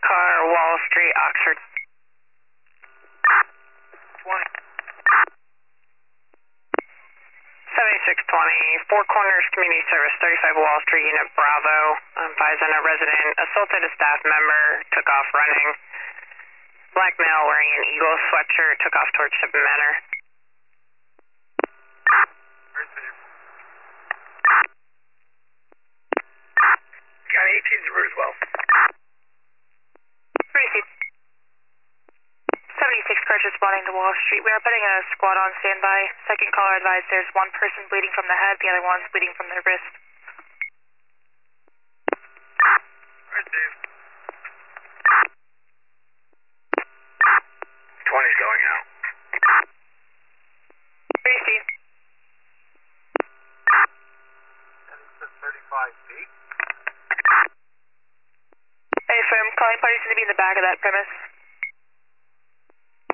Car, Wall Street, Oxford. 20. 7620, Four Corners Community Service, 35 Wall Street, Unit Bravo. Advising a resident assaulted a staff member, took off running. Black male wearing an Eagle sweatshirt, took off towards Shipping Manor. Received. County 18's Roosevelt. Received. 76 cars responding to Wall Street. We are putting a squad on standby. Second caller advised there's one person bleeding from the head, the other one's bleeding from their wrist. Received. 20's going out. Received. 35 feet. Hey, firm, calling parties to be in the back of that premise.